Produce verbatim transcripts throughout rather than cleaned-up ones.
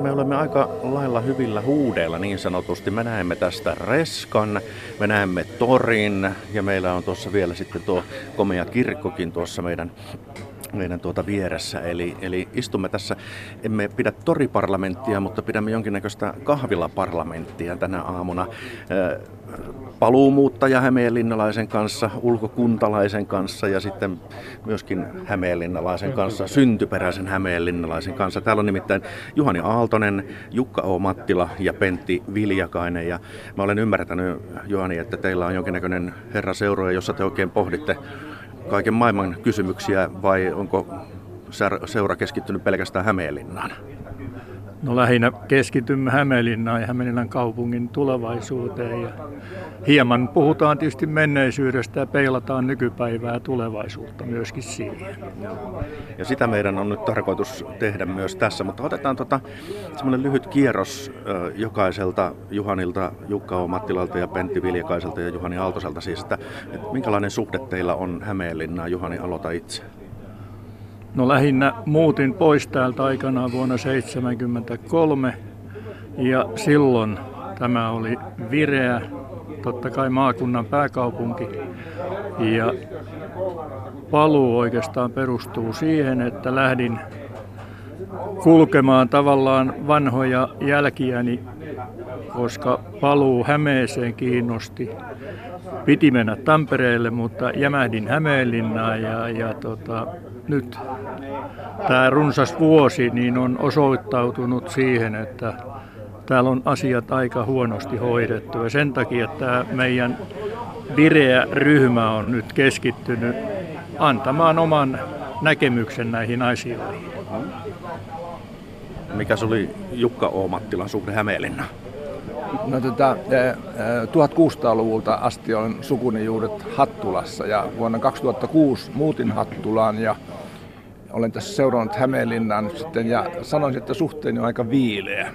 me olemme aika lailla hyvillä huudeilla niin sanotusti. Me näemme tästä Reskan, me näemme torin ja meillä on tuossa vielä sitten tuo komea kirkkokin tuossa meidän meidän tuota vieressä. Eli, eli istumme tässä, emme pidä toriparlamenttia, mutta pidämme jonkinnäköistä kahvilaparlamenttia tänä aamuna. Paluumuuttaja hämeenlinnalaisen kanssa, ulkokuntalaisen kanssa ja sitten myöskin hämeenlinnalaisen kanssa, syntyperäisen hämeenlinnalaisen kanssa. Täällä on nimittäin Juhani Aaltonen, Jukka O. Mattila ja Pentti Viljakainen. Ja mä olen ymmärtänyt, Juhani, että teillä on jonkinnäköinen herraseurue, jossa te oikein pohditte kaiken maailman kysymyksiä, vai onko seura keskittynyt pelkästään Hämeenlinnaan? No lähinnä keskitymme Hämeenlinnaan ja Hämeenlinnan kaupungin tulevaisuuteen. Ja hieman puhutaan tietysti menneisyydestä ja peilataan nykypäivää ja tulevaisuutta myöskin siihen. Ja sitä meidän on nyt tarkoitus tehdä myös tässä, mutta otetaan tota, semmoinen lyhyt kierros äh, jokaiselta Juhanilta, Jukka O. Mattilalta ja Pentti Viljakaiselta ja Juhani Aaltoselta siis, että, että minkälainen suhde teillä on Hämeenlinnaan? Juhani, aloita itse. No lähinnä muutin pois täältä aikanaan vuonna seitsemänkymmentäkolme ja silloin tämä oli vireä, totta kai maakunnan pääkaupunki. Ja paluu oikeastaan perustuu siihen, että lähdin kulkemaan tavallaan vanhoja jälkiäni, koska paluu Hämeeseen kiinnosti. Piti mennä Tampereelle, mutta jämähdin Hämeenlinnaan ja, ja tota, nyt tämä runsas vuosi niin on osoittautunut siihen, että täällä on asiat aika huonosti hoidettu. Ja sen takia tämä meidän vireä ryhmä on nyt keskittynyt antamaan oman näkemyksen näihin asioihin. Mikä se oli Jukka O. Mattilan suhde Hämeenlinnaan? No, tota, tuhatkuusisataaluvulta asti olen sukuni juuret Hattulassa ja vuonna kaksituhattakuusi muutin Hattulaan ja olen tässä seurannut Hämeenlinnaa nyt sitten ja sanoisin, että suhteeni on aika viileä.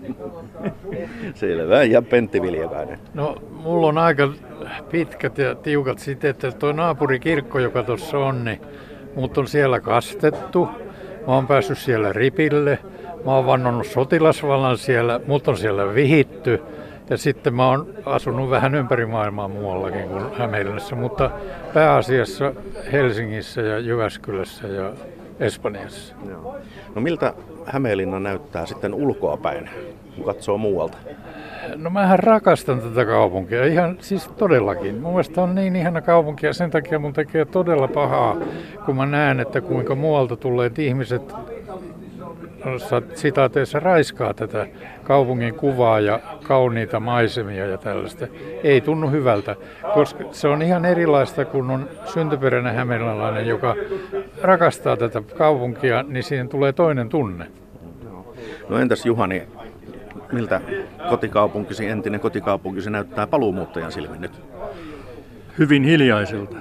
Selvä. Ja Pentti Viljakainen? No, mulla on aika pitkät ja tiukat siteet, että tuo naapurikirkko, joka tuossa on, niin mut on siellä kastettu. Mä oon päässyt siellä ripille. Mä oon vannonut sotilasvallan siellä, mut on siellä vihitty. Ja sitten mä oon asunut vähän ympäri maailmaa muuallakin kuin Hämeenlinnassa, mutta pääasiassa Helsingissä ja Jyväskylässä ja Espanjassa. Joo. No miltä Hämeenlinna näyttää sitten ulkoapäin, kun katsoo muualta? No mähän rakastan tätä kaupunkia, ihan siis todellakin. Mun mielestä on niin ihana kaupunki ja sen takia mun tekee todella pahaa, kun mä näen, että kuinka muualta tulleet ihmiset sitaateissa raiskaa tätä kaupungin kuvaa ja kauniita maisemia ja tällaista. Ei tunnu hyvältä, koska se on ihan erilaista, kun on syntyperäinen hämeenlinnalainen, joka rakastaa tätä kaupunkia, niin siihen tulee toinen tunne. No entäs Juhani, miltä kotikaupunkisi, entinen kotikaupunkisi näyttää paluumuuttajan silmin nyt? Hyvin hiljaiselta.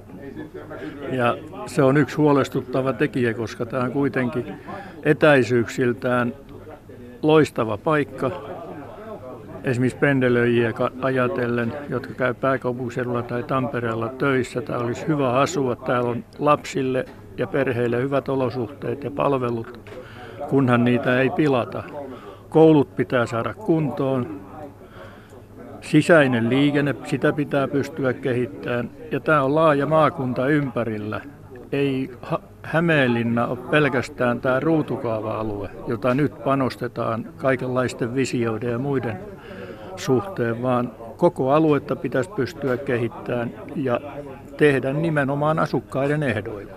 Ja se on yksi huolestuttava tekijä, koska tämä on kuitenkin etäisyyksiltään loistava paikka. Esimerkiksi pendelöijiä ajatellen, jotka käy pääkaupunkiseudulla tai Tampereella töissä. Tämä olisi hyvä asua. Täällä on lapsille ja perheille hyvät olosuhteet ja palvelut, kunhan niitä ei pilata. Koulut pitää saada kuntoon. Sisäinen liikenne, sitä pitää pystyä kehittämään. Ja tämä on laaja maakunta ympärillä. Ei Hämeenlinna ole pelkästään tämä ruutukaava-alue, jota nyt panostetaan kaikenlaisten visioiden ja muiden suhteen, vaan koko aluetta pitäisi pystyä kehittämään ja tehdä nimenomaan asukkaiden ehdoilla.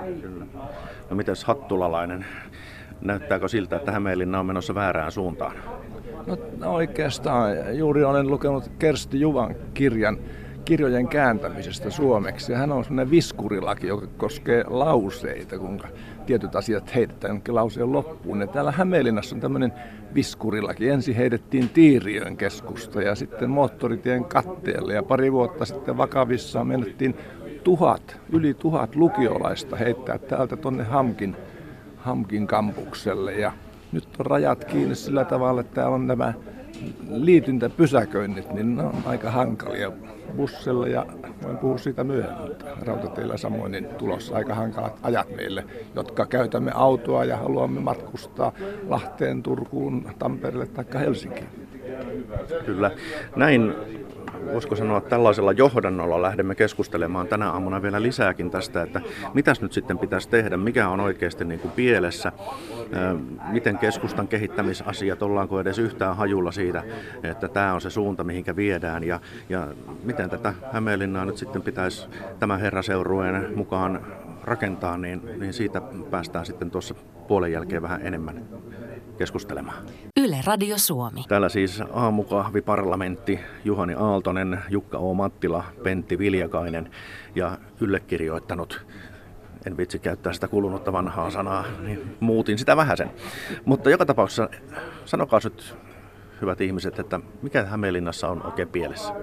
No mitäs hattulalainen? Näyttääkö siltä, että Hämeenlinna on menossa väärään suuntaan? No oikeastaan juuri olen lukenut Kersti Juvan kirjan kirjojen kääntämisestä suomeksi. Ja hän on sellainen viskurilaki, joka koskee lauseita, kuinka tietyt asiat heitetään jonkin lauseen loppuun. Ja täällä Hämeenlinnassa on tämmöinen viskurilaki. Ensin heitettiin Tiiriön keskusta ja sitten moottoritien katteelle. Ja pari vuotta sitten vakavissaan menettiin tuhat, yli tuhat lukiolaista heittää täältä tuonne Hamkin, Hamkin kampukselle. Ja nyt on rajat kiinni sillä tavalla, että täällä on nämä liityntäpysäköinnit, niin ne on aika hankalia bussilla ja voin puhua siitä myöhemmin, mutta rautateillä samoin niin tulossa aika hankalat ajat meille, jotka käytämme autoa ja haluamme matkustaa Lahteen, Turkuun, Tampereelle tai Helsinkiin. Kyllä. Näin, voisiko sanoa, tällaisella johdannolla lähdemme keskustelemaan tänä aamuna vielä lisääkin tästä, että mitäs nyt sitten pitäisi tehdä, mikä on oikeasti niin kuin pielessä, miten keskustan kehittämisasiat, ollaanko edes yhtään hajulla siitä, että tämä on se suunta, mihinkä viedään, ja, ja miten tätä Hämeenlinnaa nyt sitten pitäisi tämän herraseurueen mukaan rakentaa, niin, niin siitä päästään sitten tuossa puolen jälkeen vähän enemmän keskustelemaan. Yle Radio Suomi. Täällä siis aamukahviparlamentti, Juhani Aaltonen, Jukka O. Mattila, Pentti Viljakainen ja yllekirjoittanut. En vitsi käyttää sitä kulunutta vanhaa sanaa, niin muutin sitä vähäsen. Mutta joka tapauksessa sanokaa nyt, hyvät ihmiset, että mikä Hämeenlinnassa on oikein pielessä?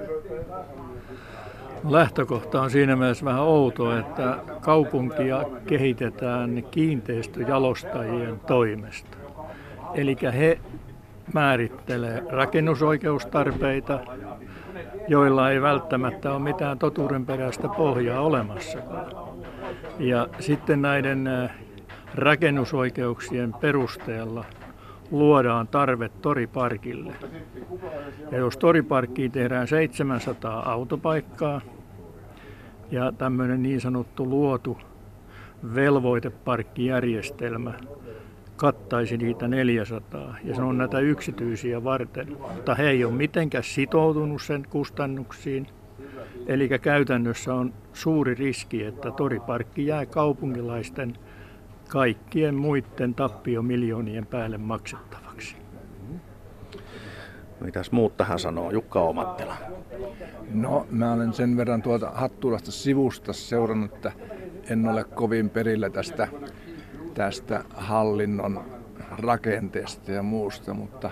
Lähtökohta on siinä mielessä vähän outo, että kaupunkia kehitetään kiinteistöjalostajien toimesta. Eli he määrittelee rakennusoikeustarpeita, joilla ei välttämättä ole mitään totuudenperäistä pohjaa olemassakaan. Ja sitten näiden rakennusoikeuksien perusteella luodaan tarve toriparkille. Ja jos toriparkkiin tehdään seitsemänsataa autopaikkaa ja tämmöinen niin sanottu luotu velvoiteparkkijärjestelmä kattaisi niitä neljäsataa, ja se on näitä yksityisiä varten, mutta he ei ole mitenkään sitoutunut sen kustannuksiin. Eli käytännössä on suuri riski, että toriparkki jää kaupunkilaisten kaikkien muiden tappiomiljoonien päälle maksettavaksi. Mitäs muut tähän sanoo, Jukka O. Mattila? No, mä olen sen verran tuolta Hattulasta sivusta seurannut, että en ole kovin perillä tästä, tästä hallinnon rakenteesta ja muusta, mutta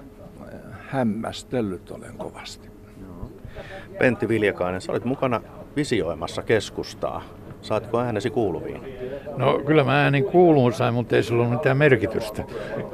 hämmästellyt olen kovasti. Pentti Viljakainen, sä olit mukana visioimassa keskustaa. Saatko äänesi kuuluviin? No kyllä mä äänin kuuluun sain, mutta ei sillä ollut mitään merkitystä.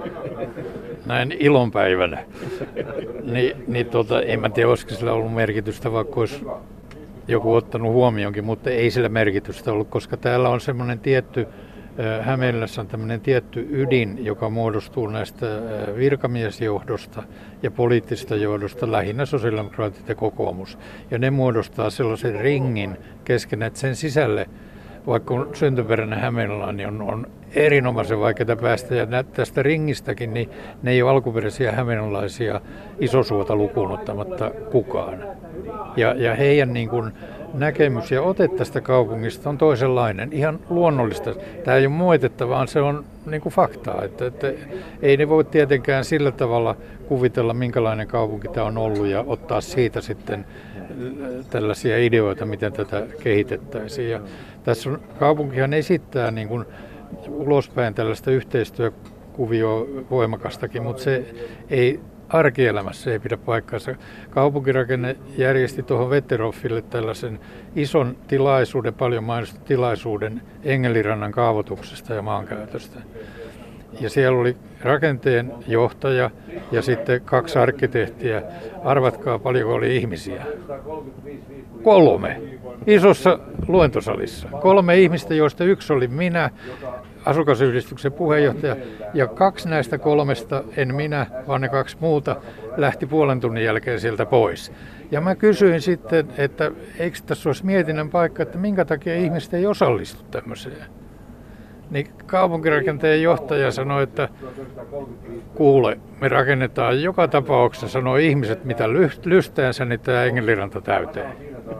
Näin ilonpäivänä. Ni, niin tota, en mä tiedä, olisiko sillä ollut merkitystä, vaikka olisi joku ottanut huomionkin, mutta ei sillä merkitystä ollut, koska täällä on semmoinen tietty, Hämeenlinnassa on tämmöinen tietty ydin, joka muodostuu näistä virkamiesjohdosta ja poliittisesta johdosta, lähinnä sosiaalidemokraatit ja kokoomus. Ja ne muodostaa sellaisen ringin kesken, että sen sisälle, vaikka on syntyperäinen Hämeenlinna, niin on, on erinomaisen vaikeaa päästä. Ja tästä ringistäkin, niin ne ei ole alkuperäisiä hämeenlinnalaisia Isosuota lukuun ottamatta kukaan. Ja, ja heidän niin kuin näkemys ja ote tästä kaupungista on toisenlainen, ihan luonnollista. Tämä ei ole moitetta, vaan se on niin kuin faktaa. Että, että ei ne voi tietenkään sillä tavalla kuvitella, minkälainen kaupunki tämä on ollut ja ottaa siitä sitten tällaisia ideoita, miten tätä kehitettäisiin. Ja tässä on, kaupunkihan esittää niin kuin ulospäin tällaista yhteistyökuvioa voimakastakin, mutta se ei arkielämässä ei pidä paikkaansa. Kaupunkirakenne järjesti tuohon Wetterhoffille tällaisen ison tilaisuuden, paljon mainostun tilaisuuden Engelirannan kaavoituksesta ja maankäytöstä. Ja siellä oli rakenteen johtaja ja sitten kaksi arkkitehtiä. Arvatkaa, paljonko oli ihmisiä. Kolme. Isossa luentosalissa. Kolme ihmistä, joista yksi oli minä, asukasyhdistyksen puheenjohtaja, ja kaksi näistä kolmesta, en minä, vaan ne kaksi muuta, lähti puolen tunnin jälkeen sieltä pois. Ja mä kysyin sitten, että eikö tässä olisi mietinnän paikka, että minkä takia ihmiset ei osallistu tämmöiseen. Niin kaupunkirakenteen johtaja sanoi, että kuule, me rakennetaan joka tapauksessa, sanoi ihmiset, mitä lystäänsä, niin tämä Engeliranta täyteen.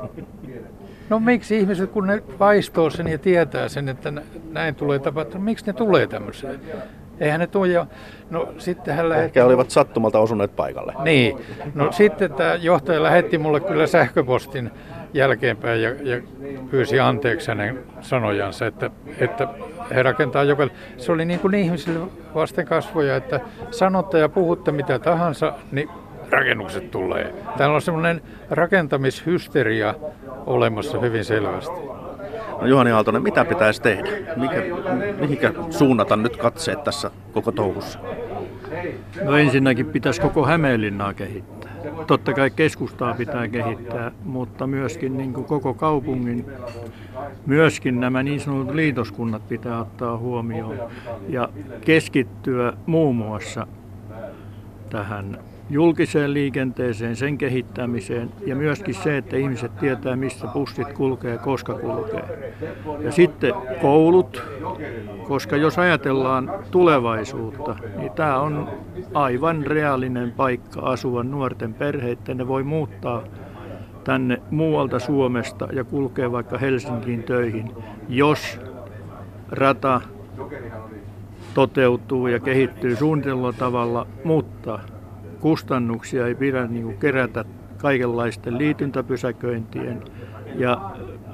No miksi ihmiset, kun ne vaistoo sen ja tietää sen, että näin tulee tapahtumaan, miksi ne tulee tämmöiseen? Eihän ne tule jo. No sitten hän lähetti... Ehkä olivat sattumalta osuneet paikalle. Niin. No sitten tämä johtaja lähetti mulle kyllä sähköpostin jälkeenpäin ja, ja pyysi anteeksi hänen sanojansa, että, että he rakentaa joka... Se oli niin kuin ihmisille vasten kasvoja, että sanotte ja puhutte mitä tahansa, niin rakennukset tulee. Täällä on semmoinen rakentamishysteria olemassa hyvin selvästi. No Juhani Aaltonen, mitä pitäisi tehdä? Mikä, mihinkä suunnata nyt katseet tässä koko touhussa? No ensinnäkin pitäisi koko Hämeenlinnaa kehittää. Totta kai keskustaa pitää kehittää, mutta myöskin niin kuin koko kaupungin, myöskin nämä niin sanotut liitoskunnat pitää ottaa huomioon ja keskittyä muun muassa tähän julkiseen liikenteeseen, sen kehittämiseen ja myöskin se, että ihmiset tietää, mistä bussit kulkee, koska kulkee. Ja sitten koulut, koska jos ajatellaan tulevaisuutta, niin tämä on aivan reaalinen paikka asua nuorten perheiden. Ne voi muuttaa tänne muualta Suomesta ja kulkea vaikka Helsinkiin töihin, jos rata toteutuu ja kehittyy suunnitellulla tavalla, mutta kustannuksia ei pidä niin kuin kerätä kaikenlaisten liityntäpysäköintien ja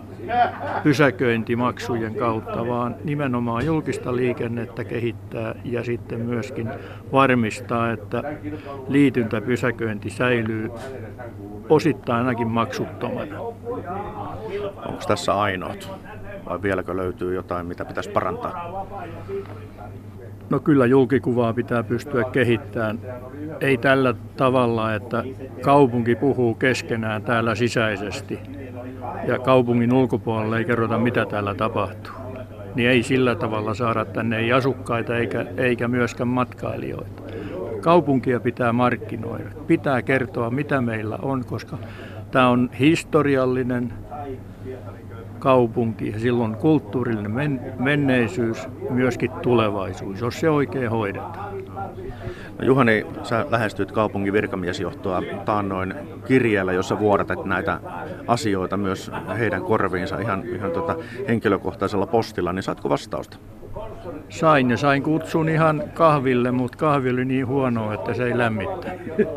pysäköintimaksujen kautta, vaan nimenomaan julkista liikennettä kehittää ja sitten myöskin varmistaa, että liityntäpysäköinti säilyy osittain ainakin maksuttomana. Onko tässä ainoat vai vieläkö löytyy jotain, mitä pitäisi parantaa? No kyllä julkikuvaa pitää pystyä kehittämään. Ei tällä tavalla, että kaupunki puhuu keskenään täällä sisäisesti ja kaupungin ulkopuolella ei kerrota, mitä täällä tapahtuu. Niin ei sillä tavalla saada tänne ei asukkaita eikä, eikä myöskään matkailijoita. Kaupunkia pitää markkinoida. Pitää kertoa, mitä meillä on, koska tämä on historiallinen kaupunki ja silloin kulttuurillinen men- menneisyys, myöskin tulevaisuus, jos se oikein hoidetaan. No Juhani, sä lähestyt kaupungin virkamiesjohtoa taannoin kirjeellä, jossa vuodatat näitä asioita myös heidän korviinsa ihan, ihan tota henkilökohtaisella postilla, niin saatko vastausta? Sain ja sain kutsun ihan kahville, mutta kahvi oli niin huono, että se ei lämmittää.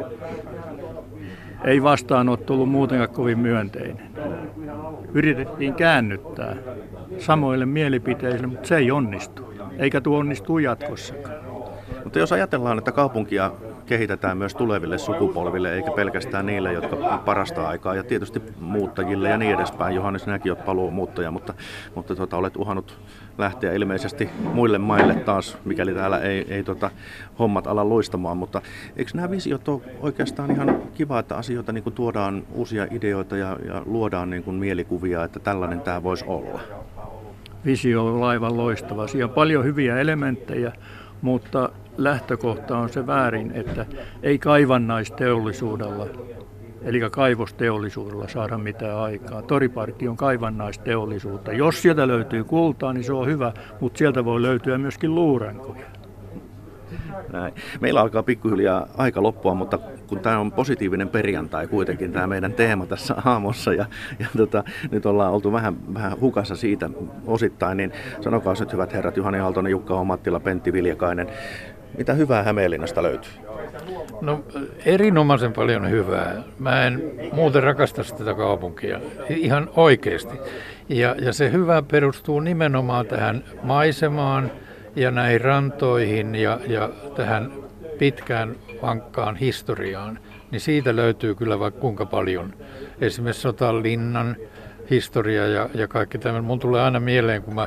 Ei vastaanotto ollut muutenkaan kovin myönteinen. Yritettiin käännyttää samoille mielipiteille, mutta se ei onnistu, eikä tuo onnistu jatkossakaan. Mutta jos ajatellaan, että kaupunkia kehitetään myös tuleville sukupolville, eikä pelkästään niille, jotka parasta aikaa, ja tietysti muuttajille ja niin edespäin. Johannes, sinäkin olet paluumuuttaja, mutta, mutta tuota, olet uhannut lähteä ilmeisesti muille maille taas, mikäli täällä ei, ei tota, hommat ala luistamaan. Mutta eikö nämä visiot ole oikeastaan ihan kiva, että asioita niin kuin tuodaan uusia ideoita ja, ja luodaan niin kuin mielikuvia, että tällainen tämä voisi olla? Visio on aivan loistava. Siinä on paljon hyviä elementtejä, mutta lähtökohta on se väärin, että ei kaivannaisteollisuudella, eli kaivosteollisuudella saada mitään aikaa. Toriparkki on kaivannaisteollisuutta. Jos sieltä löytyy kultaa, niin se on hyvä, mutta sieltä voi löytyä myöskin luurankoja. Näin. Meillä alkaa pikkuhiljaa aika loppua, mutta kun tämä on positiivinen perjantai kuitenkin, tämä meidän teema tässä aamussa, ja, ja tota, nyt ollaan oltu vähän, vähän hukassa siitä osittain, niin sanokaa nyt hyvät herrat, Juhani Aaltonen, Jukka Omattila, Pentti Viljakainen, mitä hyvää Hämeenlinnasta löytyy? No erinomaisen paljon hyvää. Mä en muuten rakasta tätä kaupunkia, ihan oikeasti. Ja, ja se hyvä perustuu nimenomaan tähän maisemaan ja näihin rantoihin ja, ja tähän pitkään vankkaan historiaan. Niin siitä löytyy kyllä vaikka kuinka paljon. Esimerkiksi Sotalinnan historia ja, ja kaikki tämä. Mun tulee aina mieleen, kun mä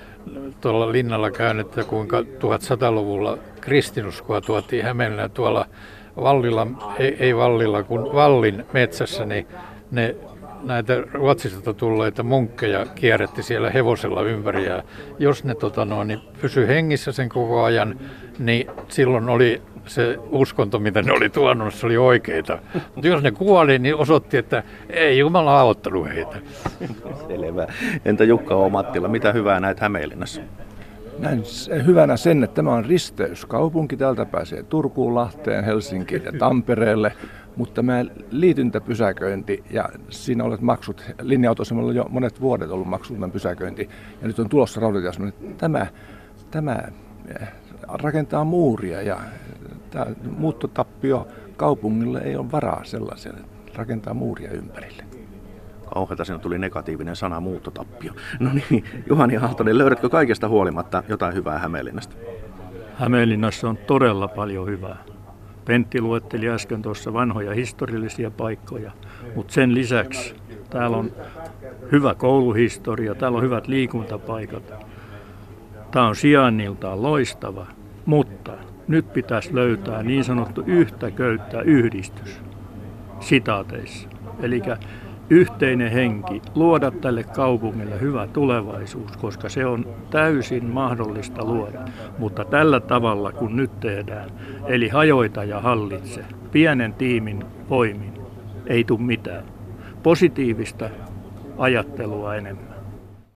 tuolla linnalla käyn, että kuinka tuhatsataluvulla kristinuskoa tuotiin Hämeenlinnaan tuolla Vallilla, ei, ei Vallilla, kun Vallin metsässä, niin ne näitä Ruotsista tulleita munkkeja kierrätti siellä hevosella ympäri. Ja jos ne tota noin, niin pysyi hengissä sen koko ajan, niin silloin oli se uskonto, mitä ne oli tuonut, se oli oikeita. Mutta jos ne kuoli, niin osoitti, että ei Jumala auttanut heitä. Selvä. Entä Jukka Omattila, mitä hyvää näet Hämeenlinnassa? Näin hyvänä sen, että tämä on risteyskaupunki. Täältä pääsee Turkuun, Lahteen, Helsinkiin ja Tampereelle. Mutta tämä liityntäpysäköinti ja siinä olet maksut, linja-autoasemalla on jo monet vuodet ollut maksuton pysäköinti. Ja nyt on tulossa rautatieasema. Tämä, tämä rakentaa muuria ja tämä muuttotappio kaupungille ei ole varaa sellaiselle. Rakentaa muuria ympärille. Kauheata, siinä tuli negatiivinen sana muuttotappio. No niin, Juhani Aaltonen, löydätkö kaikesta huolimatta jotain hyvää Hämeenlinnasta? Hämeenlinnassa on todella paljon hyvää. Pentti luetteli äsken tuossa vanhoja historiallisia paikkoja, mutta sen lisäksi täällä on hyvä kouluhistoria, täällä on hyvät liikuntapaikat. Tämä on sijainniltaan loistava Mutta nyt pitäisi löytää niin sanottu yhtä köyttä yhdistys, sitaateissa. Eli yhteinen henki, luoda tälle kaupungille hyvä tulevaisuus, koska se on täysin mahdollista luoda. Mutta tällä tavalla, kun nyt tehdään, eli hajoita ja hallitse, pienen tiimin voimin, ei tule mitään. Positiivista ajattelua enemmän.